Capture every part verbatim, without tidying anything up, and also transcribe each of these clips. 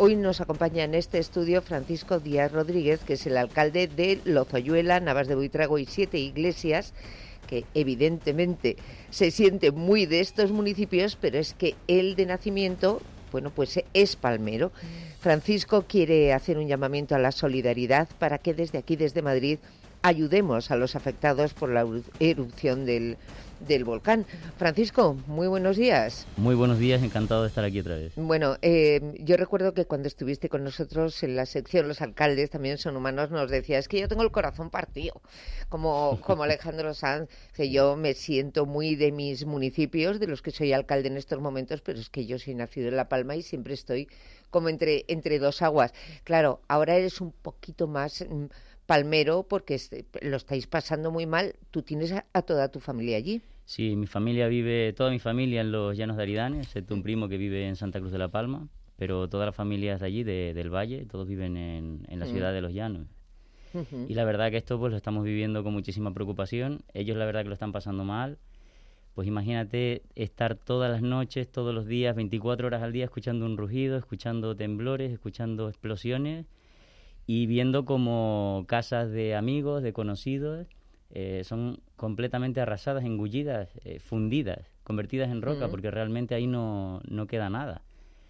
hoy nos acompaña en este estudio Francisco Díaz Rodríguez, que es el alcalde de Lozoyuela, Navas de Buitrago y Siete Iglesias, que evidentemente se siente muy de estos municipios, pero es que él de nacimiento, bueno, pues es palmero. Francisco quiere hacer un llamamiento a la solidaridad para que desde aquí, desde Madrid, ayudemos a los afectados por la erupción del, del volcán. Francisco, muy buenos días. Muy buenos días, encantado de estar aquí otra vez. Bueno, eh, yo recuerdo que cuando estuviste con nosotros en la sección Los Alcaldes también son humanos, nos decías que yo tengo el corazón partido, como, como Alejandro Sanz, que yo me siento muy de mis municipios, de los que soy alcalde en estos momentos, pero es que yo soy nacido en La Palma y siempre estoy como entre, entre dos aguas. Claro, ahora eres un poquito más mm, palmero porque este, lo estáis pasando muy mal. ¿Tú tienes a, a toda tu familia allí? Sí, mi familia vive, toda mi familia en los Llanos de Aridane, excepto un primo que vive en Santa Cruz de la Palma, pero todas las familias de allí, de, del Valle, todos viven en, en la ciudad mm. de Los Llanos. Uh-huh. Y la verdad que esto pues lo estamos viviendo con muchísima preocupación. Ellos la verdad que lo están pasando mal. Pues imagínate estar todas las noches, todos los días, veinticuatro horas al día, escuchando un rugido, escuchando temblores, escuchando explosiones y viendo como casas de amigos, de conocidos, eh, son completamente arrasadas, engullidas, eh, fundidas, convertidas en roca, mm. porque realmente ahí no, no queda nada.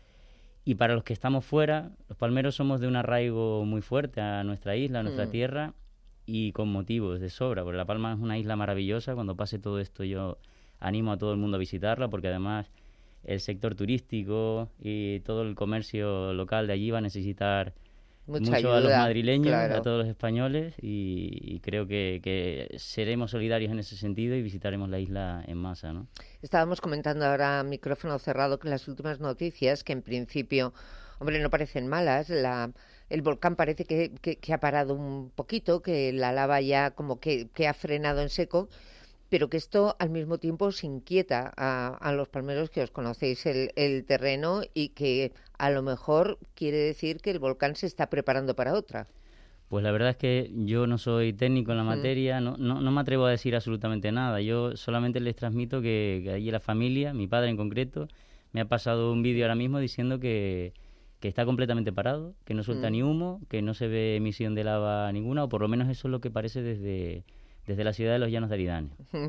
Y para los que estamos fuera, los palmeros somos de un arraigo muy fuerte a nuestra isla, a nuestra mm. tierra, y con motivos de sobra, porque La Palma es una isla maravillosa. Cuando pase todo esto yo animo a todo el mundo a visitarla, porque además el sector turístico y todo el comercio local de allí va a necesitar Mucha mucho ayuda, a los madrileños, claro. a todos los españoles, y, y creo que, que seremos solidarios en ese sentido y visitaremos la isla en masa, ¿no? Estábamos comentando ahora, micrófono cerrado, que las últimas noticias, que en principio, hombre, no parecen malas, la... el volcán parece que, que, que ha parado un poquito, que la lava ya como que, que ha frenado en seco, pero que esto al mismo tiempo os inquieta a, a los palmeros que os conocéis el, el terreno y que a lo mejor quiere decir que el volcán se está preparando para otra. Pues la verdad es que yo no soy técnico en la materia, mm. no, no, no me atrevo a decir absolutamente nada. Yo solamente les transmito que, que allí la familia, mi padre en concreto, me ha pasado un vídeo ahora mismo diciendo que, que está completamente parado, que no suelta mm. ni humo, que no se ve emisión de lava ninguna, o por lo menos eso es lo que parece desde... desde la ciudad de los Llanos de Aridane.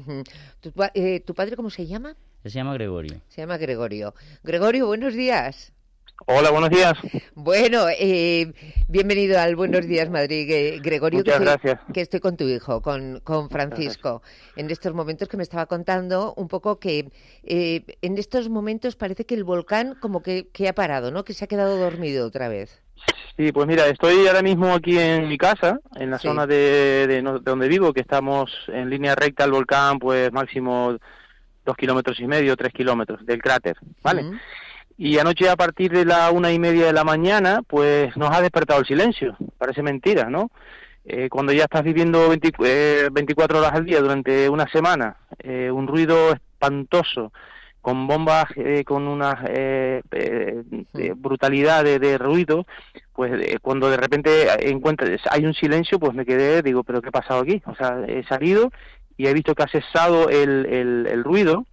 ¿Tu, eh, ¿Tu padre cómo se llama? Él se llama Gregorio. Se llama Gregorio. Gregorio, buenos días. Hola, buenos días. Bueno, eh, bienvenido al Buenos Días Madrid, eh, Gregorio. Muchas que gracias. Estoy, que estoy con tu hijo, con, con Francisco, en estos momentos que me estaba contando un poco que eh, en estos momentos parece que el volcán como que, que ha parado, ¿no? Que se ha quedado dormido otra vez. Sí, pues mira, estoy ahora mismo aquí en mi casa, en la sí. zona de, de, de donde vivo, que estamos en línea recta al volcán, pues máximo dos kilómetros y medio, tres kilómetros del cráter, ¿vale? Uh-huh. Y anoche a partir de la una y media de la mañana, pues nos ha despertado el silencio. Parece mentira, ¿no? Eh, cuando ya estás viviendo veinte, eh, veinticuatro horas al día durante una semana, eh, un ruido espantoso, con bombas, eh, con una eh, eh, eh, brutalidad de, de ruido, pues eh, cuando de repente encuentras, hay un silencio, pues me quedé, digo, ¿pero qué ha pasado aquí? O sea, he salido y he visto que ha cesado el, el, el ruido,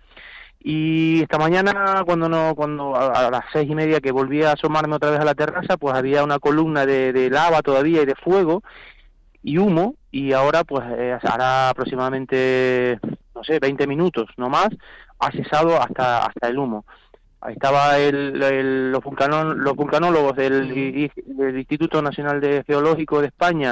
y esta mañana, cuando no cuando a, a las seis y media que volví a asomarme otra vez a la terraza, pues había una columna de, de lava todavía y de fuego y humo, y ahora pues eh, hará aproximadamente, no sé, veinte minutos, no más, ha cesado hasta hasta el humo. Ahí estaba el, el, los, vulcanón, los vulcanólogos del, del Instituto Nacional de Geológico de España,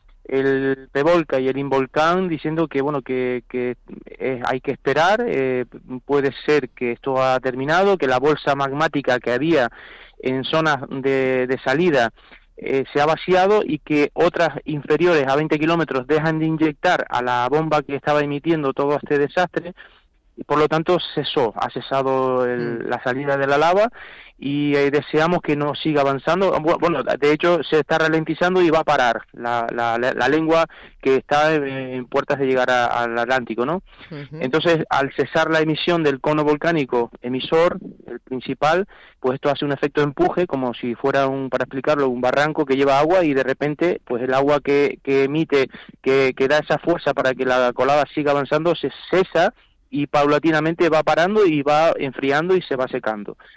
el PEVOLCA y el Involcán, diciendo que bueno que, que eh, hay que esperar, eh, puede ser que esto ha terminado, que la bolsa magmática que había en zonas de, de salida eh, se ha vaciado, y que otras inferiores a veinte kilómetros dejan de inyectar a la bomba que estaba emitiendo todo este desastre, y por lo tanto cesó, ha cesado el, la salida de la lava, y eh, deseamos que no siga avanzando. Bueno, de hecho se está ralentizando y va a parar la, la, la lengua que está en, en puertas de llegar a, al Atlántico, ¿no? Uh-huh. Entonces, al cesar la emisión del cono volcánico emisor, el principal, pues esto hace un efecto empuje, como si fuera, un para explicarlo, un barranco que lleva agua, y de repente, pues el agua que, que emite, que, que da esa fuerza para que la colada siga avanzando, se cesa, y paulatinamente va parando y va enfriando y se va secando.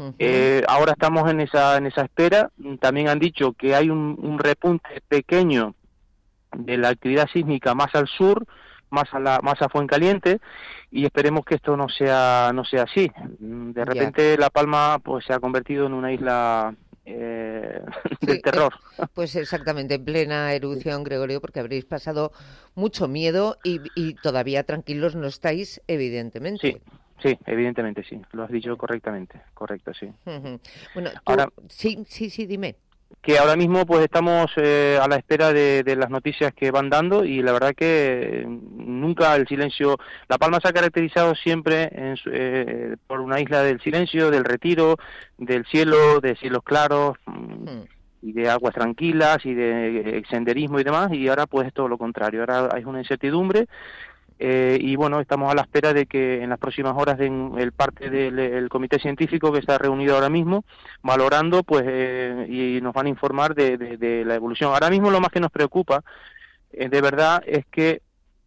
Uh-huh. Eh, ahora estamos en esa en esa espera. También han dicho que hay un, un repunte pequeño de la actividad sísmica más al sur, más a la más a Fuencaliente, y esperemos que esto no sea no sea así. De repente yeah. La Palma pues se ha convertido en una isla eh, sí, del terror. Eh, pues exactamente, en plena erupción, Gregorio, porque habréis pasado mucho miedo y, y todavía tranquilos no estáis, evidentemente. Sí. Sí, evidentemente sí, lo has dicho correctamente, correcto, sí. Uh-huh. Bueno, tú, ahora, sí, sí, sí, dime. Que ahora mismo pues estamos eh, a la espera de, de las noticias que van dando y la verdad que nunca el silencio, La Palma se ha caracterizado siempre en su, eh, por una isla del silencio, del retiro, del cielo, de cielos claros uh-huh. y de aguas tranquilas y de senderismo y demás, y ahora pues es todo lo contrario, ahora hay una incertidumbre. Eh, y bueno, estamos a la espera de que en las próximas horas den el parte del el comité científico que está reunido ahora mismo, valorando pues eh, y nos van a informar de, de, de la evolución. Ahora mismo lo más que nos preocupa, eh, de verdad, es que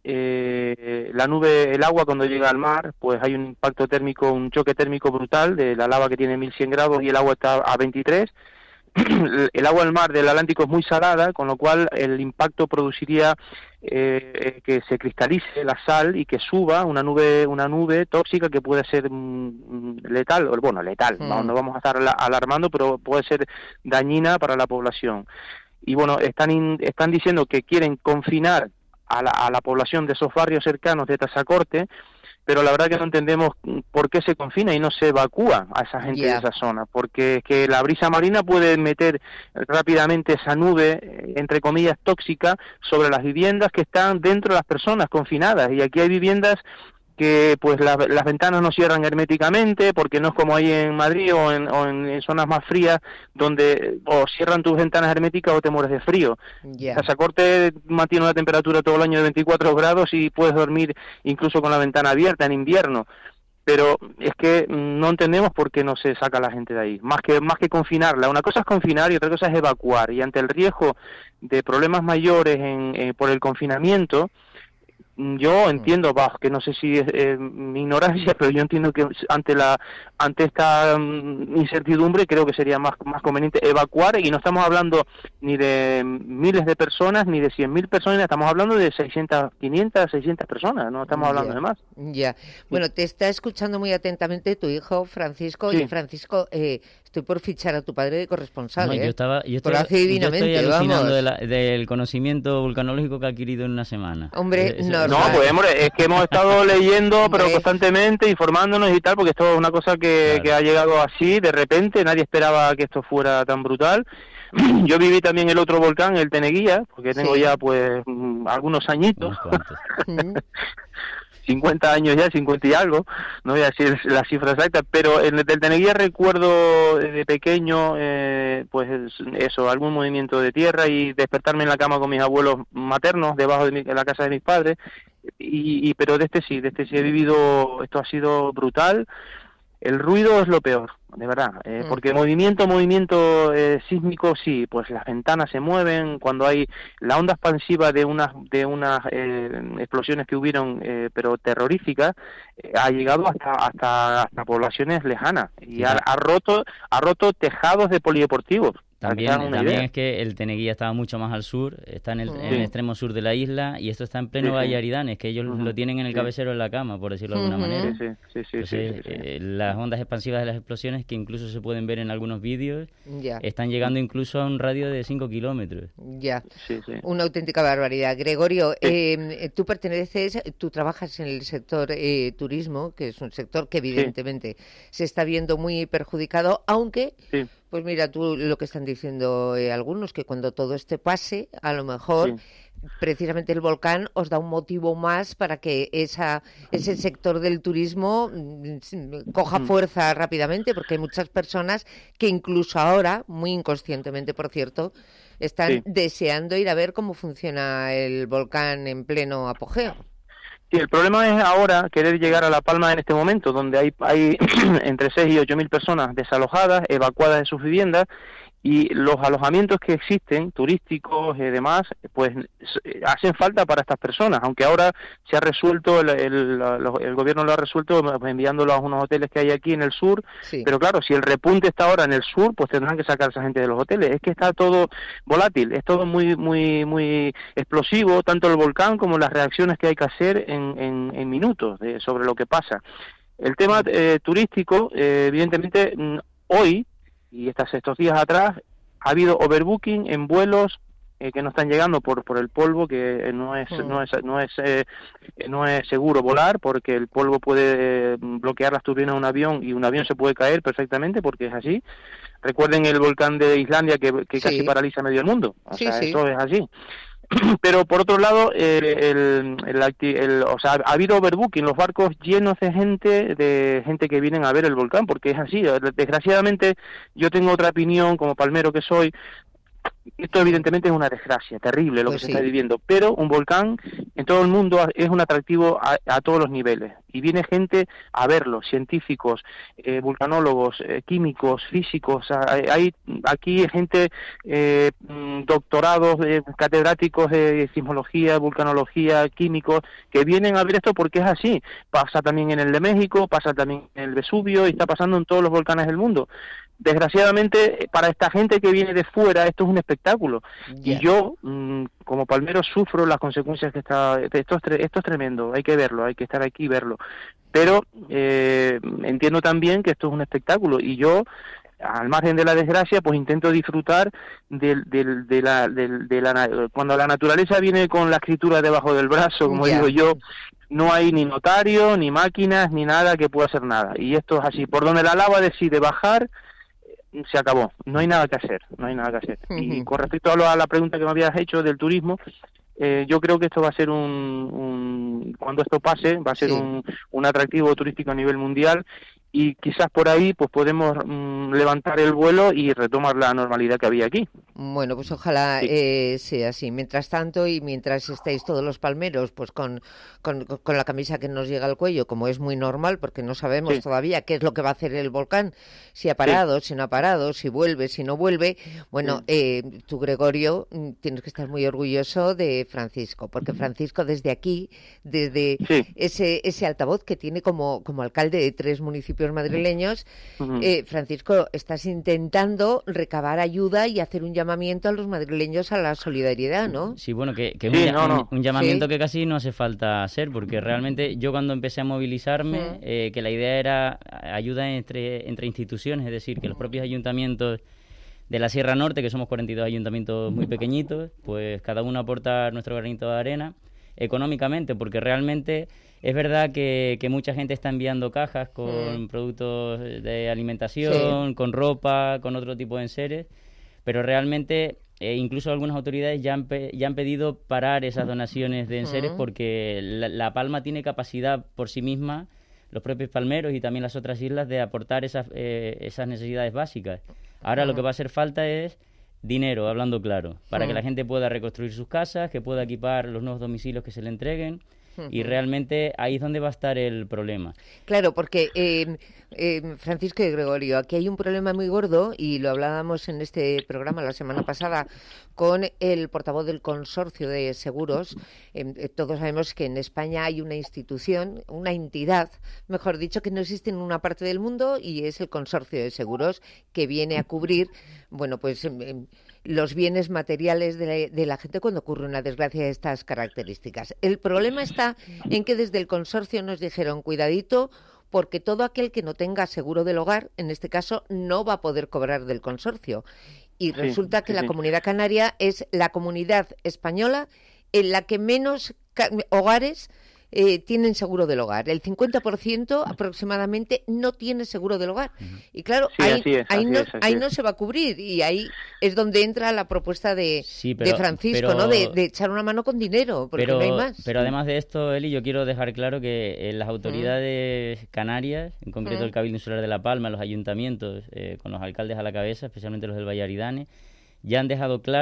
eh, la nube, el agua cuando llega al mar, pues hay un impacto térmico, un choque térmico brutal de la lava que tiene mil cien grados y el agua está a veintitrés. El agua del mar del Atlántico es muy salada, con lo cual el impacto produciría eh, que se cristalice la sal y que suba una nube una nube tóxica que puede ser mm, letal, bueno, letal, mm. no, no vamos a estar alarmando, pero puede ser dañina para la población. Y bueno, están in, están diciendo que quieren confinar a la, a la población de esos barrios cercanos de Tazacorte, pero la verdad que no entendemos por qué se confina y no se evacúa a esa gente yeah. de esa zona, porque es que la brisa marina puede meter rápidamente esa nube, entre comillas, tóxica sobre las viviendas que están dentro de las personas confinadas, y aquí hay viviendas que pues la, las ventanas no cierran herméticamente, porque no es como ahí en Madrid o en, o en, en zonas más frías, donde o cierran tus ventanas herméticas o te mueres de frío. Yeah. Tazacorte mantiene una temperatura todo el año de veinticuatro grados y puedes dormir incluso con la ventana abierta en invierno, pero es que no entendemos por qué no se saca a la gente de ahí, más que más que confinarla. Una cosa es confinar y otra cosa es evacuar, y ante el riesgo de problemas mayores en, eh, por el confinamiento, yo entiendo, bah, que no sé si es eh, mi ignorancia, pero yo entiendo que ante la ante esta um, incertidumbre creo que sería más más conveniente evacuar, y no estamos hablando ni de miles de personas ni de cien mil personas, estamos hablando de seiscientas, quinientas, seiscientas personas, no estamos hablando yeah. de más. Ya, bueno, te está escuchando muy atentamente tu hijo Francisco, sí. y Francisco, eh, estoy por fichar a tu padre de corresponsal, no, ¿eh? yo estaba, yo estoy, lo hace divinamente, yo estoy alucinando vamos. de la, del conocimiento vulcanológico que ha adquirido en una semana. Hombre, es, no, no, pues hombre, es que hemos estado leyendo, pero constantemente, informándonos y tal, porque esto es una cosa que, claro. que ha llegado así, de repente, nadie esperaba que esto fuera tan brutal. Yo viví también el otro volcán, el Teneguía, porque tengo sí. ya pues algunos añitos. cincuenta años ya, cincuenta y algo, no voy a decir la cifra exacta, pero en el del Teneguía recuerdo de pequeño, eh, pues eso, algún movimiento de tierra y despertarme en la cama con mis abuelos maternos debajo de, mi, de la casa de mis padres, y, y pero de este sí, de este sí he vivido, esto ha sido brutal. El ruido es lo peor, de verdad, eh, mm. porque movimiento, movimiento eh, sísmico, sí, pues las ventanas se mueven, cuando hay la onda expansiva de unas de unas eh, explosiones que hubieron, eh, pero terroríficas, eh, ha llegado hasta hasta hasta poblaciones lejanas y sí. ha, ha roto ha roto tejados de polideportivos. También, también es que el Teneguía estaba mucho más al sur, está en el, sí. en el extremo sur de la isla, y esto está en pleno sí, Valle Aridanes, que ellos uh-huh. lo tienen en el sí. cabecero de la cama, por decirlo de alguna uh-huh. manera. Sí, sí, sí, Entonces, sí, sí, sí. Eh, las ondas expansivas de las explosiones, que incluso se pueden ver en algunos vídeos, ya. están llegando incluso a un radio de cinco kilómetros. Ya, sí, sí. Una auténtica barbaridad. Gregorio, sí. eh, tú perteneces, tú trabajas en el sector eh, turismo, que es un sector que evidentemente sí. se está viendo muy perjudicado, aunque... Sí. Pues mira, tú lo que están diciendo eh, algunos, que cuando todo este pase, a lo mejor sí. precisamente el volcán os da un motivo más para que esa ese sector del turismo coja fuerza rápidamente, porque hay muchas personas que incluso ahora, muy inconscientemente por cierto, están sí. deseando ir a ver cómo funciona el volcán en pleno apogeo. Sí, el problema es ahora querer llegar a La Palma en este momento, donde hay, hay entre seis y ocho mil personas desalojadas, evacuadas de sus viviendas, y los alojamientos que existen, turísticos y demás, pues hacen falta para estas personas, aunque ahora se ha resuelto, el, el, el gobierno lo ha resuelto enviándolo a unos hoteles que hay aquí en el sur, sí. Pero claro, si el repunte está ahora en el sur, pues tendrán que sacar a esa gente de los hoteles. Es que está todo volátil, es todo muy muy muy explosivo, tanto el volcán como las reacciones que hay que hacer en, en, en minutos de, sobre lo que pasa. El tema eh, turístico, eh, evidentemente, hoy, y estas, estos días atrás, ha habido overbooking en vuelos eh, que no están llegando por por el polvo, que no es no es no es eh, no es seguro volar, porque el polvo puede bloquear las turbinas de un avión y un avión se puede caer perfectamente, porque es así. Recuerden el volcán de Islandia que, que casi sí. paraliza medio el mundo, o sí, sea, sí. Eso es así. Pero por otro lado, eh, el, el, el, el, o sea, ha habido overbooking, los barcos llenos de gente, de gente que vienen a ver el volcán, porque es así. Desgraciadamente, yo tengo otra opinión, como palmero que soy. Esto evidentemente es una desgracia terrible lo pues que sí. se está viviendo, pero un volcán en todo el mundo es un atractivo a, a todos los niveles, y viene gente a verlo, científicos, eh, vulcanólogos, eh, químicos, físicos, hay aquí gente, eh, doctorados, eh, catedráticos de sismología, vulcanología, químicos, que vienen a ver esto porque es así. Pasa también en el de México, pasa también en el Vesubio, y está pasando en todos los volcanes del mundo. Desgraciadamente, para esta gente que viene de fuera, esto es un espectáculo. Yeah. Y yo, mmm, como palmero, sufro las consecuencias que está... Esto es, tre esto es tremendo, hay que verlo, hay que estar aquí y verlo. Pero eh, entiendo también que esto es un espectáculo, y yo, al margen de la desgracia, pues intento disfrutar del, del, de, la, del, de la... Cuando la naturaleza viene con la escritura debajo del brazo, como yeah. digo yo, no hay ni notario, ni máquinas, ni nada que pueda hacer nada. Y esto es así. Por donde la lava decide bajar, se acabó, no hay nada que hacer, no hay nada que hacer. Uh-huh. Y con respecto a, lo, a la pregunta que me habías hecho del turismo, eh, yo creo que esto va a ser un, un cuando esto pase, va a ser sí. un, un atractivo turístico a nivel mundial, y quizás por ahí pues podemos mmm, levantar el vuelo y retomar la normalidad que había aquí. Bueno, pues ojalá sí. eh, sea así. Mientras tanto, y mientras estéis todos los palmeros pues con, con, con la camisa que nos llega al cuello, como es muy normal, porque no sabemos sí. todavía qué es lo que va a hacer el volcán, si ha parado, sí. si no ha parado, si vuelve, si no vuelve. Bueno, sí. eh, tú, Gregorio, tienes que estar muy orgulloso de Francisco, porque Francisco desde aquí, desde sí. ese, ese altavoz que tiene como, como alcalde de tres municipios madrileños, uh-huh. eh, Francisco, estás intentando recabar ayuda y hacer un llamamiento a los madrileños a la solidaridad, ¿no? Sí, bueno, que, que sí, un, no, no. un, un llamamiento sí. que casi no hace falta hacer, porque realmente yo cuando empecé a movilizarme, uh-huh. eh, que la idea era ayuda entre, entre instituciones, es decir, que los propios ayuntamientos de la Sierra Norte, que somos cuarenta y dos ayuntamientos muy pequeñitos, pues cada uno aporta nuestro granito de arena económicamente, porque realmente es verdad que, que mucha gente está enviando cajas con mm. productos de alimentación, sí. con ropa, con otro tipo de enseres, pero realmente eh, incluso algunas autoridades ya han, pe ya han pedido parar esas donaciones de enseres mm. porque la, la Palma tiene capacidad por sí misma, los propios palmeros y también las otras islas, de aportar esas, eh, esas necesidades básicas. Ahora mm. lo que va a hacer falta es dinero, hablando claro, para mm. que la gente pueda reconstruir sus casas, que pueda equipar los nuevos domicilios que se le entreguen. Y realmente ahí es donde va a estar el problema. Claro, porque eh, eh, Francisco y Gregorio, aquí hay un problema muy gordo, y lo hablábamos en este programa la semana pasada con el portavoz del consorcio de seguros. Eh, todos sabemos que en España hay una institución, una entidad, mejor dicho, que no existe en una parte del mundo, y es el consorcio de seguros, que viene a cubrir, bueno, pues eh, los bienes materiales de la, de la gente cuando ocurre una desgracia de estas características. El problema está en que desde el consorcio nos dijeron, cuidadito, porque todo aquel que no tenga seguro del hogar, en este caso, no va a poder cobrar del consorcio. Y sí, resulta que sí, la sí. Comunidad Canaria es la comunidad española en la que menos hogares eh, tienen seguro del hogar. El cincuenta por ciento aproximadamente no tiene seguro del hogar. Y claro, sí, ahí, es, ahí, no, es, ahí no se va a cubrir, y ahí es donde entra la propuesta de, sí, pero, de Francisco, pero, ¿no? De, de echar una mano con dinero, porque pero, no hay más. Pero además de esto, Eli, yo quiero dejar claro que eh, las autoridades mm. canarias, en concreto mm. el Cabildo Insular de La Palma, los ayuntamientos, eh, con los alcaldes a la cabeza, especialmente los del Valle Aridane, ya han dejado claro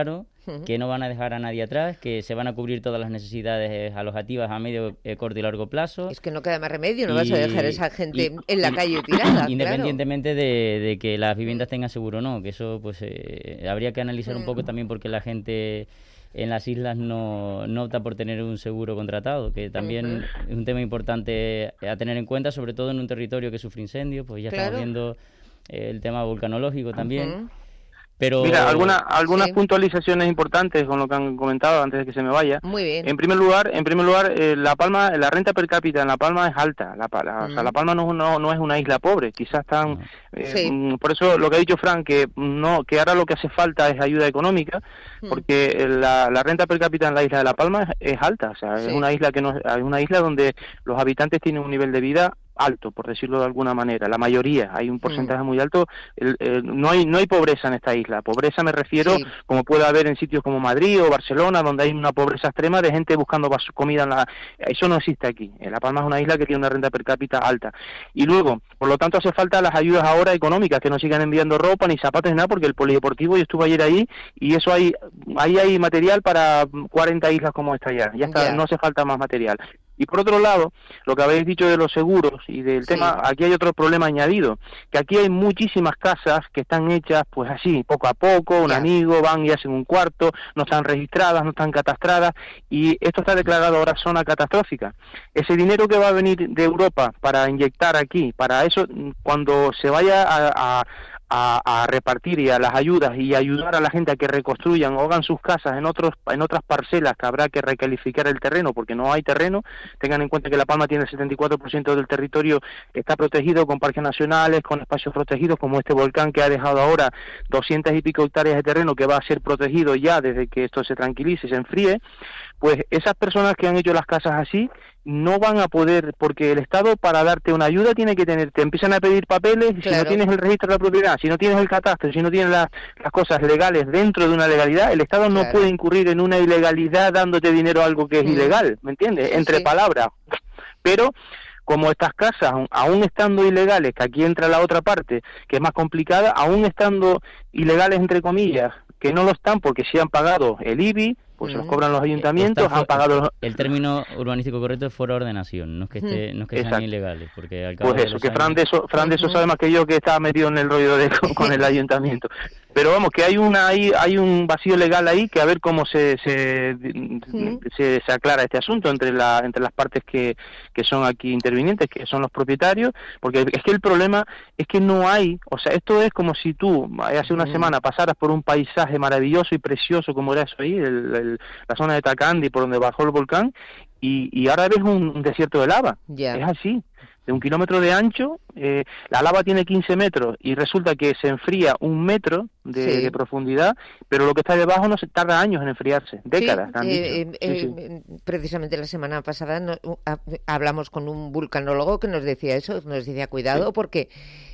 uh-huh. que no van a dejar a nadie atrás, que se van a cubrir todas las necesidades alojativas a medio, eh, corto y largo plazo. Es que no queda más remedio, no y, vas a dejar a esa gente y, en la calle tirada. Independientemente claro. de, de que las viviendas tengan seguro o no, que eso pues eh, habría que analizar uh-huh. un poco también porque la gente en las islas no, no opta por tener un seguro contratado, que también uh-huh. es un tema importante a tener en cuenta, sobre todo en un territorio que sufre incendios, pues ya claro. estamos viendo eh, el tema volcanológico también. Uh-huh. Pero... Mira, alguna, algunas sí. puntualizaciones importantes con lo que han comentado antes de que se me vaya. Muy bien. En primer lugar, en primer lugar, eh, La Palma, la renta per cápita en La Palma es alta. La, la, mm. o sea, La Palma no, no, no es una isla pobre. Quizás están, eh, sí. por eso lo que ha dicho Fran, que no, que ahora lo que hace falta es ayuda económica, mm. porque la, la renta per cápita en la isla de La Palma es, es alta. O sea, sí. es una isla que no, es una isla donde los habitantes tienen un nivel de vida alto, por decirlo de alguna manera, la mayoría, hay un porcentaje mm. muy alto, el, el, no hay no hay pobreza en esta isla, pobreza me refiero sí. como puede haber en sitios como Madrid o Barcelona, donde hay una pobreza extrema de gente buscando comida en la... Eso no existe aquí, La Palma es una isla que tiene una renta per cápita alta, y luego, por lo tanto hace falta las ayudas ahora económicas, que no sigan enviando ropa ni zapatos ni nada, porque el polideportivo, yo estuve ayer ahí, y eso hay, ahí hay material para cuarenta islas como esta ya, ya está, yeah. no hace falta más material. Y por otro lado, lo que habéis dicho de los seguros y del sí. tema, aquí hay otro problema añadido, que aquí hay muchísimas casas que están hechas pues así, poco a poco, un yeah. amigo, van y hacen un cuarto, no están registradas, no están catastradas, y esto está declarado ahora zona catastrófica. Ese dinero que va a venir de Europa para inyectar aquí, para eso, cuando se vaya a... a A, a repartir y a las ayudas y ayudar a la gente a que reconstruyan o hagan sus casas en otros en otras parcelas que habrá que recalificar el terreno porque no hay terreno. Tengan en cuenta que La Palma tiene el setenta y cuatro por ciento del territorio, está protegido con parques nacionales, con espacios protegidos como este volcán que ha dejado ahora doscientas y pico hectáreas de terreno que va a ser protegido ya desde que esto se tranquilice y se enfríe. Pues esas personas que han hecho las casas así no van a poder, porque el Estado para darte una ayuda tiene que tener, te empiezan a pedir papeles, claro. si no tienes el registro de la propiedad, si no tienes el catastro, si no tienes las, las cosas legales dentro de una legalidad, el Estado no claro. puede incurrir en una ilegalidad dándote dinero a algo que es mm. ilegal, ¿me entiendes? Sí, Entre sí. palabras. Pero como estas casas, aún estando ilegales, que aquí entra la otra parte, que es más complicada, aún estando ilegales entre comillas, que no lo están porque sí han pagado el I B I, pues se los cobran los ayuntamientos, Está, han pagado... Los... El término urbanístico correcto es fuera de ordenación, no es que, esté, no es que sean ilegales, porque al cabo Pues de eso, que años... Fran de eso, Fran de eso sabe más que yo, que estaba metido en el rollo de con, con el ayuntamiento. Pero vamos, que hay una hay, hay un vacío legal ahí, que a ver cómo se se, ¿Sí? se se aclara este asunto entre la entre las partes que, que son aquí intervinientes, que son los propietarios, porque es que el problema es que no hay, o sea, esto es como si tú hace una semana pasaras por un paisaje maravilloso y precioso como era eso ahí, el, el, la zona de Tacandi, por donde bajó el volcán, y, y ahora ves un, un desierto de lava, yeah. es así. De un kilómetro de ancho, eh, la lava tiene quince metros y resulta que se enfría un metro de, sí. de profundidad, pero lo que está debajo no se tarda años en enfriarse, décadas. Sí, eh, eh, sí, sí. Eh, precisamente la semana pasada no, uh, hablamos con un vulcanólogo que nos decía eso, nos decía cuidado sí. porque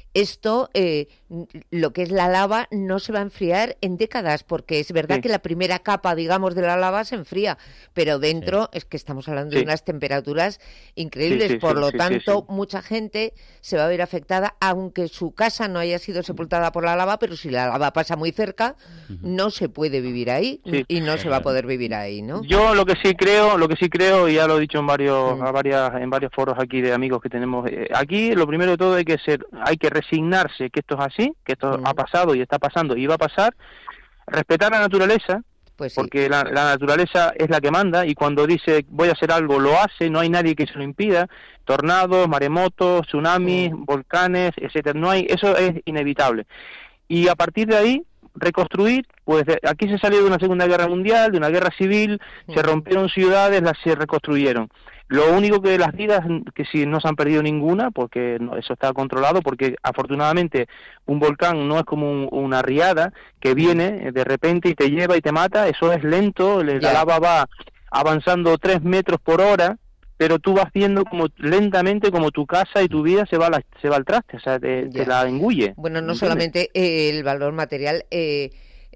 esto, eh, lo que es la lava, no se va a enfriar en décadas, porque es verdad sí. que la primera capa, digamos, de la lava se enfría, pero dentro sí. es que estamos hablando sí. de unas temperaturas increíbles, sí, sí, por sí, lo sí, tanto, sí, sí. mucha gente se va a ver afectada, aunque su casa no haya sido sepultada por la lava, pero si la lava pasa muy cerca, uh-huh. no se puede vivir ahí sí. y no se va a poder vivir ahí, ¿no? Yo lo que sí creo, lo que sí creo, y ya lo he dicho en varios, mm. a varias, en varios foros aquí de amigos que tenemos, eh, aquí lo primero de todo hay que ser, hay que resignarse que esto es así, que esto mm. ha pasado y está pasando y va a pasar, respetar la naturaleza, pues sí. porque la, la naturaleza es la que manda, y cuando dice voy a hacer algo, lo hace, no hay nadie que se lo impida, tornados, maremotos, tsunamis, mm. volcanes, etcétera, no hay, eso es inevitable. Y a partir de ahí, reconstruir, pues aquí se salió de una Segunda Guerra Mundial, de una guerra civil, mm. se rompieron ciudades, las se reconstruyeron. Lo único que las vidas, que si no se han perdido ninguna, porque no, eso está controlado, porque afortunadamente un volcán no es como un, una riada que viene de repente y te lleva y te mata, eso es lento, la yeah. lava va avanzando tres metros por hora, pero tú vas viendo como lentamente como tu casa y tu vida se va a la, se va al traste, o sea, te, yeah. te la engulle. Bueno, no ¿entiendes? Solamente eh, el valor material... Eh...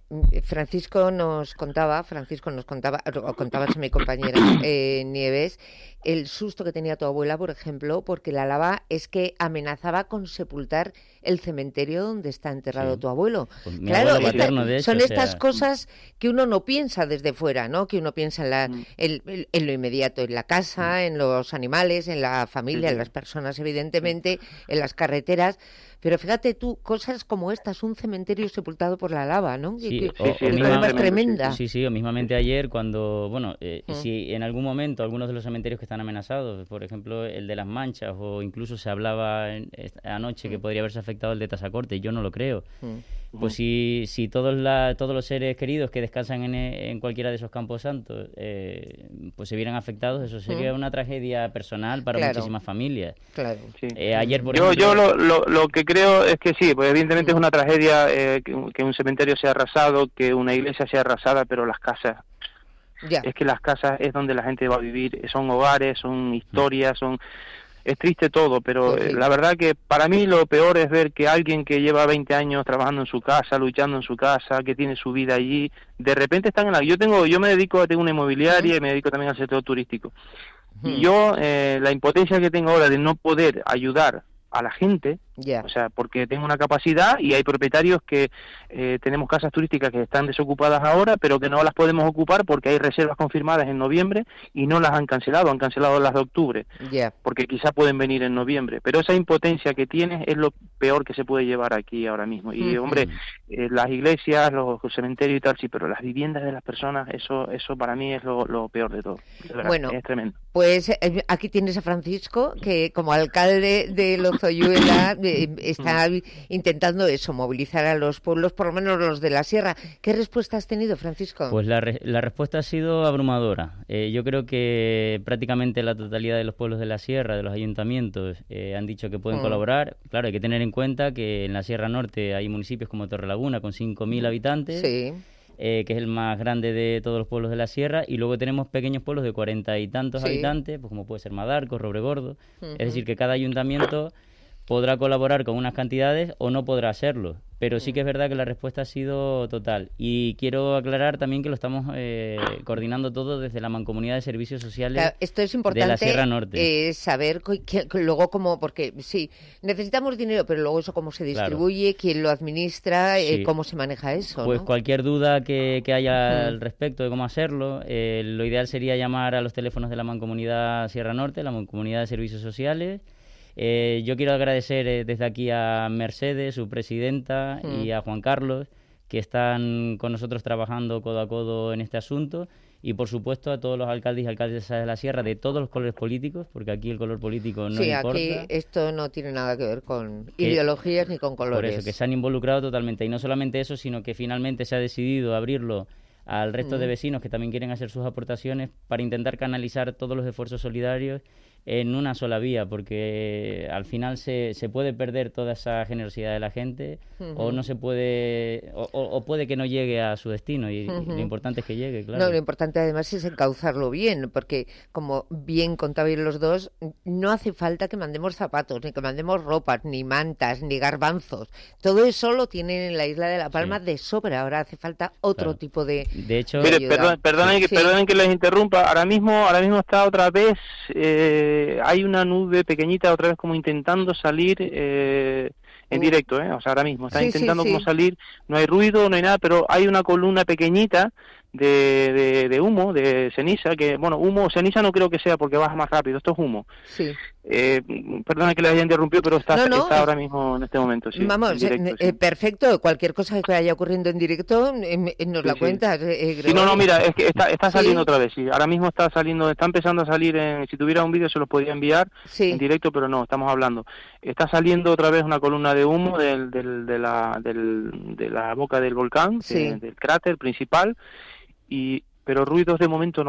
Francisco nos contaba, Francisco nos contaba, o contabas a mi compañera eh, Nieves, el susto que tenía tu abuela, por ejemplo, porque la lava es que amenazaba con sepultar el cementerio donde está enterrado sí. tu abuelo. Pues claro, esta, de hecho, son estas sea... cosas que uno no piensa desde fuera, ¿no? Que uno piensa en, la, mm. en, en lo inmediato, en la casa, mm. en los animales, en la familia, sí. en las personas, evidentemente, sí. en las carreteras. Pero fíjate tú, cosas como estas, un cementerio sepultado por la lava, ¿no? Sí, que, o, que, o misma, es tremenda. Sí, sí, o mismamente ayer cuando, bueno, eh, mm. si en algún momento algunos de los cementerios que están amenazados, por ejemplo el de Las Manchas, o incluso se hablaba en, anoche mm. que podría haberse afectado el de Tazacorte, yo no lo creo. Mm. Pues si, si todos, la, todos los seres queridos que descansan en, en cualquiera de esos campos santos eh, pues se vieran afectados, eso sería mm. una tragedia personal para claro. muchísimas familias. Claro. Sí. Eh, ayer, por yo ejemplo... yo lo, lo, lo que creo es que sí, pues evidentemente mm. es una tragedia eh, que, que un cementerio sea arrasado, que una iglesia sea arrasada, pero las casas... Ya. Es que las casas es donde la gente va a vivir, son hogares, son historias, son... Es triste todo, pero sí. la verdad que para mí lo peor es ver que alguien que lleva veinte años trabajando en su casa, luchando en su casa, que tiene su vida allí, de repente están en la... Yo tengo, yo me dedico, tengo una inmobiliaria uh-huh. y me dedico también al sector turístico. Uh-huh. Y yo, eh, la impotencia que tengo ahora de no poder ayudar a la gente, yeah. o sea, porque tengo una capacidad y hay propietarios que eh, tenemos casas turísticas que están desocupadas ahora, pero que no las podemos ocupar porque hay reservas confirmadas en noviembre y no las han cancelado, han cancelado las de octubre, yeah. porque quizás pueden venir en noviembre, pero esa impotencia que tienes es lo peor que se puede llevar aquí ahora mismo. Y uh-huh. hombre, eh, las iglesias, los, los cementerios y tal, sí, pero las viviendas de las personas, eso eso para mí es lo, lo peor de todo. De verdad, bueno, es tremendo. Pues eh, aquí tienes a Francisco, que como alcalde de Lozoyuela está intentando eso, movilizar a los pueblos, por lo menos los de la sierra. ¿Qué respuesta has tenido, Francisco? Pues la, re- la respuesta ha sido abrumadora. Eh, yo creo que prácticamente la totalidad de los pueblos de la sierra, de los ayuntamientos, eh, han dicho que pueden mm. colaborar. Claro, hay que tener en cuenta que en la Sierra Norte hay municipios como Torrelaguna con cinco mil habitantes. Sí. Eh, que es el más grande de todos los pueblos de la sierra, y luego tenemos pequeños pueblos de cuarenta y tantos sí. habitantes, pues como puede ser Madarco, Robregordo. Uh-huh. Es decir, que cada ayuntamiento podrá colaborar con unas cantidades o no podrá hacerlo, pero sí que es verdad que la respuesta ha sido total. Y quiero aclarar también que lo estamos eh, coordinando todo desde la Mancomunidad de Servicios Sociales claro, esto es importante, de la Sierra Norte. Eh, saber que, que luego cómo, porque sí, necesitamos dinero, pero luego eso cómo se distribuye, claro. quién lo administra, sí. eh, cómo se maneja eso. Pues ¿no? cualquier duda que, que haya al respecto de cómo hacerlo, eh, lo ideal sería llamar a los teléfonos de la Mancomunidad Sierra Norte, la Mancomunidad de Servicios Sociales. Eh, yo quiero agradecer eh, desde aquí a Mercedes, su presidenta, mm. y a Juan Carlos, que están con nosotros trabajando codo a codo en este asunto, y por supuesto a todos los alcaldes y alcaldesas de la sierra de todos los colores políticos, porque aquí el color político no sí, importa. Sí, aquí esto no tiene nada que ver con que, ideologías ni con colores. Por eso, que se han involucrado totalmente, y no solamente eso, sino que finalmente se ha decidido abrirlo al resto mm. de vecinos que también quieren hacer sus aportaciones para intentar canalizar todos los esfuerzos solidarios en una sola vía, porque al final se, se puede perder toda esa generosidad de la gente uh-huh. o no se puede o, o puede que no llegue a su destino y, uh-huh. y lo importante es que llegue, claro. No, lo importante además es encauzarlo bien, porque como bien contabais los dos, no hace falta que mandemos zapatos, ni que mandemos ropas, ni mantas, ni garbanzos. Todo eso lo tienen en la isla de La Palma sí. de sobra. Ahora hace falta otro claro. tipo de, de hecho, de Mire, perdón, perdonen, sí. que, perdonen que les interrumpa. Ahora mismo, ahora mismo está otra vez eh, hay una nube pequeñita otra vez como intentando salir eh, en uh. directo, ¿eh? O sea, ahora mismo está sí, intentando sí, sí. como salir, no hay ruido, no hay nada, pero hay una columna pequeñita de, de, de humo, de ceniza, que, bueno, humo, ceniza no creo que sea porque baja más rápido, esto es humo. Sí. Eh, perdona que les haya interrumpido, pero está, no, no, está ahora mismo en este momento, sí. Vamos, directo, eh, sí. perfecto, cualquier cosa que vaya ocurriendo en directo, eh, nos sí, la sí. cuentas. Eh, sí, no, no, mira, es que está, está saliendo ¿Sí? otra vez, sí, ahora mismo está saliendo, está empezando a salir, en, si tuviera un vídeo se los podría enviar sí. en directo, pero no, estamos hablando. Está saliendo otra vez una columna de humo del, del, de, la, del, de la boca del volcán, sí. de, del cráter principal, y pero ruidos de momento no hay.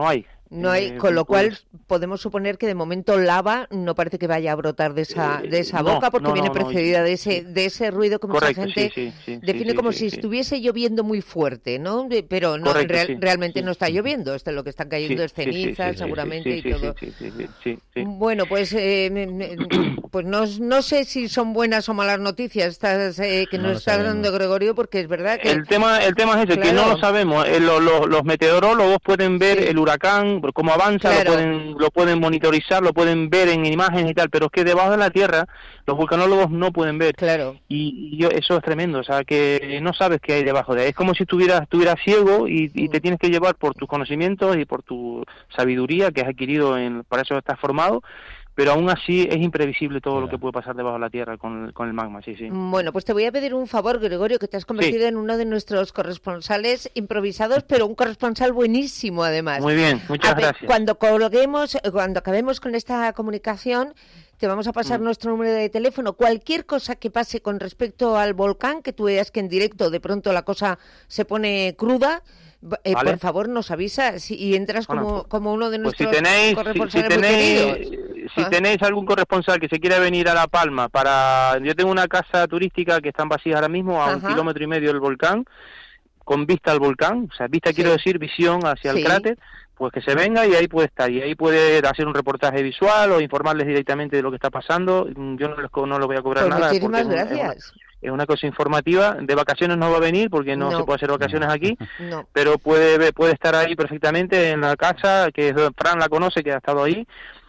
No hay, eh, con lo pues, cual podemos suponer que de momento lava no parece que vaya a brotar de esa de esa no, boca porque no, viene no, precedida no, de ese sí. de ese ruido que Correcto, mucha gente sí, sí, sí, define sí, como sí, si sí. estuviese lloviendo muy fuerte, ¿no? De, pero no Correcto, real- sí, realmente sí. no está lloviendo, esto lo que están cayendo Sí, es sí, sí, ceniza sí, sí, seguramente sí, y sí, todo. sí, sí, sí, sí, sí. Bueno, pues eh, me- me- pues no, no sé si son buenas o malas noticias estas eh, que No nos lo está dando sabemos. Gregorio, porque es verdad que El tema, el tema es ese, que no claro, lo sabemos. Eh, lo- lo- los meteorólogos pueden ver sí, el huracán, cómo avanza, lo claro, pueden, lo pueden monitorizar, lo pueden ver en imágenes y tal, pero es que debajo de la tierra los vulcanólogos no pueden ver. claro. Y, y yo, eso es tremendo, o sea, que no sabes qué hay debajo de ahí. Es como si estuvieras, estuvieras ciego y, y te Mm. tienes que llevar por tus conocimientos y por tu sabiduría que has adquirido, en, para eso estás formado, pero aún así es imprevisible todo lo que Claro. puede pasar debajo de la tierra con, con el magma, sí, sí. Bueno, pues te voy a pedir un favor, Gregorio, que te has convertido Sí, en uno de nuestros corresponsales improvisados, pero un corresponsal buenísimo además. muy bien, muchas A ver, gracias. Cuando colguemos, eh, cuando acabemos con esta comunicación, te vamos a pasar Mm. nuestro número de teléfono. Cualquier cosa que pase con respecto al volcán, que tú veas que en directo de pronto la cosa se pone cruda, eh, Vale. por favor nos avisas y entras Bueno, como, pues- como uno de Pues si nuestros tenéis, si, si corresponsales muy tenéis, queridos. si Ah. tenéis algún corresponsal que se quiera venir a La Palma para, yo tengo una casa turística que está en vacías ahora mismo a un Ajá. kilómetro y medio del volcán, con vista al volcán, o sea, vista Sí. quiero decir visión hacia Sí. el cráter, pues que se venga y ahí puede estar, y ahí puede hacer un reportaje visual o informarles directamente de lo que está pasando. Yo no les co- no les voy a cobrar Pues nada porque muchísimas es, un- es una, gracias. es una cosa informativa. De vacaciones no va a venir porque no, No. se puede hacer vacaciones No. aquí, No. pero puede ve- puede estar ahí perfectamente en la casa, que Fran la conoce, que ha estado ahí.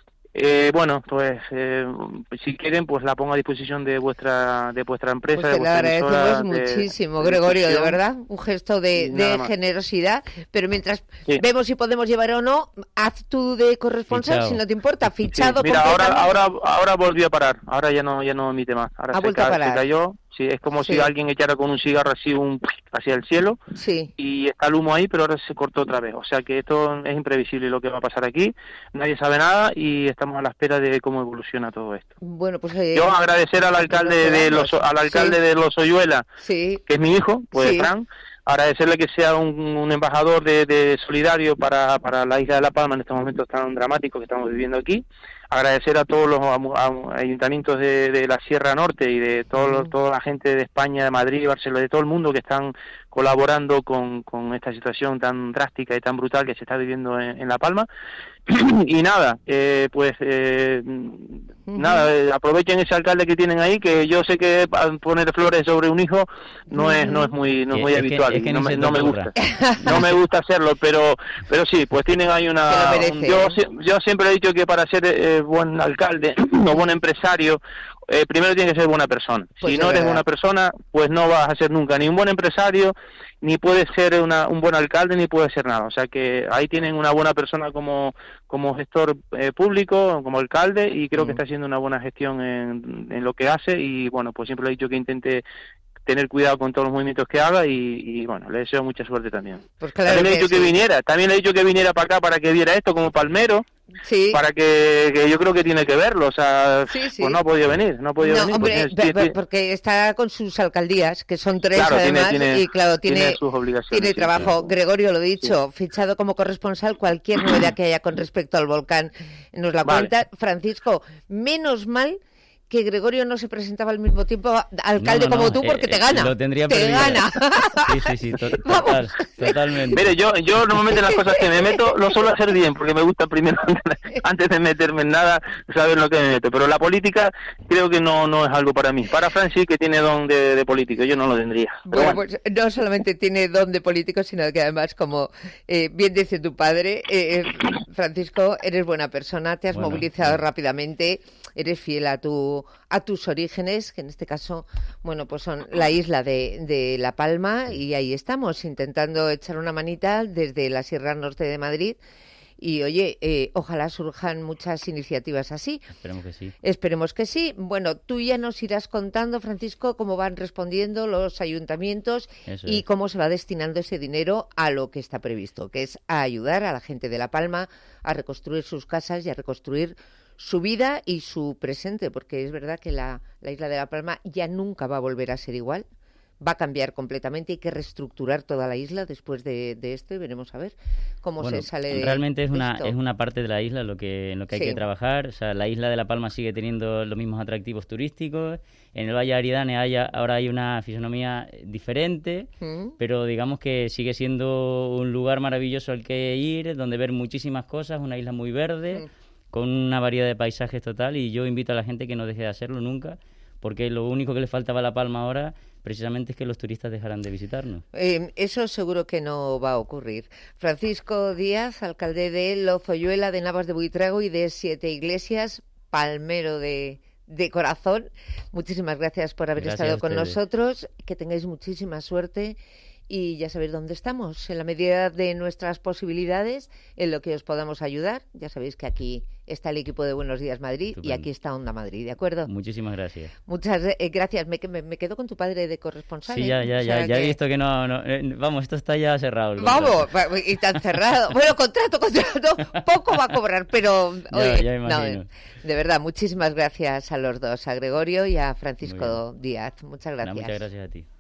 Eh, bueno, pues eh, si quieren, pues la pongo a disposición de vuestra de vuestra empresa, Pues de te lo vuestra emisora agradecemos de- muchísimo, de Gregorio, de difusión. verdad, un gesto de, Y nada de más. generosidad, pero mientras Sí. vemos si podemos llevar o no, haz tú de corresponsal, Fichado. si no te importa, Sí, fichado mira, ahora completamente. ahora ahora volvió a parar, ahora ya no ya no emite más, ahora Ha se, vuelto a ca- se parar. cayó, sí, es como Sí. si alguien echara con un cigarro así un hacia el cielo Sí, y está el humo ahí, pero ahora se cortó otra vez, o sea que esto es imprevisible lo que va a pasar aquí, nadie sabe nada y estamos a la espera de cómo evoluciona todo esto. bueno, pues... eh, Yo agradecer al alcalde de los al alcalde Sí. de Los Hoyuela, Sí, que es mi hijo, pues Sí. Fran, agradecerle que sea un, un embajador de, de solidario para, para la isla de La Palma en estos momentos tan dramáticos que estamos viviendo aquí. Agradecer a todos los amu- a- ayuntamientos de, de la Sierra Norte y de todo, lo- Mm. toda la gente de España, de Madrid, Barcelona, de todo el mundo que están colaborando con, con esta situación tan drástica y tan brutal que se está viviendo en, en La Palma. Y nada, eh, pues eh, nada, eh, aprovechen ese alcalde que tienen ahí, que yo sé que pa- poner flores sobre un hijo no es no es muy no es Que- muy es que- habitual, es que y no, ni me, se te no me ocurra. gusta, no me gusta hacerlo, pero pero sí, pues tienen ahí Se una, lo merece, un- yo ¿eh? si- yo siempre he dicho que para ser eh, buen alcalde o buen empresario eh, primero tiene que ser buena persona. Pues Si es no eres verdad. buena persona, pues no vas a ser nunca ni un buen empresario, ni puedes ser una, un buen alcalde, ni puedes ser nada. O sea que ahí tienen una buena persona como, como gestor eh, público, como alcalde, y creo que Mm. está haciendo una buena gestión en, en lo que hace. Y bueno, pues siempre le he dicho que intente tener cuidado con todos los movimientos que haga y, y bueno, le deseo mucha suerte también. pues claro También le he que dicho que sí. viniera, también le he dicho que viniera para acá para que viera esto como palmero, Sí. para que, que yo creo que tiene que verlo, o sea, Sí, sí. pues no ha podido venir, no ha podido No, venir. hombre, porque pe- tiene- pe- porque está con sus alcaldías, que son tres Claro, tiene- además, tiene- y claro, tiene, tiene sus obligaciones, tiene sí, trabajo. sí. Gregorio, lo dicho, fichado como corresponsal, cualquier novedad que haya con respecto al volcán nos la Vale. cuenta. Francisco, menos mal que Gregorio no se presentaba al mismo tiempo a- alcalde No, no, como no, tú, eh, porque eh, te gana. lo tendría te perdido. gana. Sí, sí, sí, to- Vamos. total, totalmente. Mire, yo, yo normalmente las cosas que me meto lo suelo hacer bien, porque me gusta primero, antes de meterme en nada, saber lo que me meto. Pero la política creo que no, no es algo para mí. Para Francis, que tiene don de, de político, yo no lo tendría. Pero Bueno, bueno. pues no solamente tiene don de político, sino que además, como eh, bien dice tu padre, eh, eh, Francisco, eres buena persona, te has Bueno, movilizado bueno. rápidamente, eres fiel a tu a tus orígenes, que en este caso, bueno, pues son la isla de, de La Palma, y ahí estamos, intentando echar una manita desde la Sierra Norte de Madrid. Y oye, eh, ojalá surjan muchas iniciativas así. Esperemos que sí. Esperemos que sí. Bueno, tú ya nos irás contando, Francisco, cómo van respondiendo los ayuntamientos Eso y es. cómo se va destinando ese dinero a lo que está previsto, que es a ayudar a la gente de La Palma a reconstruir sus casas y a reconstruir su vida y su presente, porque es verdad que la, la isla de La Palma ya nunca va a volver a ser igual. va a cambiar completamente, hay que reestructurar toda la isla después de, de esto y veremos a ver cómo bueno, se sale de realmente es una esto. es una parte de la isla lo que en lo que hay Sí. que trabajar. O sea, la isla de La Palma sigue teniendo los mismos atractivos turísticos. En el Valle de Aridane hay, ahora hay una fisonomía diferente, ¿Mm? pero digamos que sigue siendo un lugar maravilloso al que ir, donde ver muchísimas cosas, una isla muy verde, ¿Mm? con una variedad de paisajes total, y yo invito a la gente que no deje de hacerlo nunca, porque lo único que le faltaba a La Palma ahora precisamente es que los turistas dejaran de visitarnos. Eh, eso seguro que no va a ocurrir. Francisco Díaz, alcalde de Lozoyuela, de Navas de Buitrago y de Siete Iglesias, palmero de, de corazón, muchísimas gracias por haber Gracias estado a con ustedes. nosotros, que tengáis muchísima suerte y ya sabéis dónde estamos, en la medida de nuestras posibilidades, en lo que os podamos ayudar. Ya sabéis que aquí está el equipo de Buenos Días Madrid. Estupendo. Y aquí está Onda Madrid, ¿de acuerdo? Muchísimas gracias. Muchas eh, gracias. Me, me, me quedo con tu padre de corresponsal. Sí, ¿eh? ya, ya, O sea ya, ya que... he visto que no, no eh, vamos, esto está ya cerrado. el Vamos, contrato. y tan cerrado. Bueno, contrato, contrato, poco va a cobrar, pero Ya, oye, ya no, imagino. de verdad, muchísimas gracias a los dos, a Gregorio y a Francisco Díaz. Muchas Nada, gracias. muchas gracias a ti.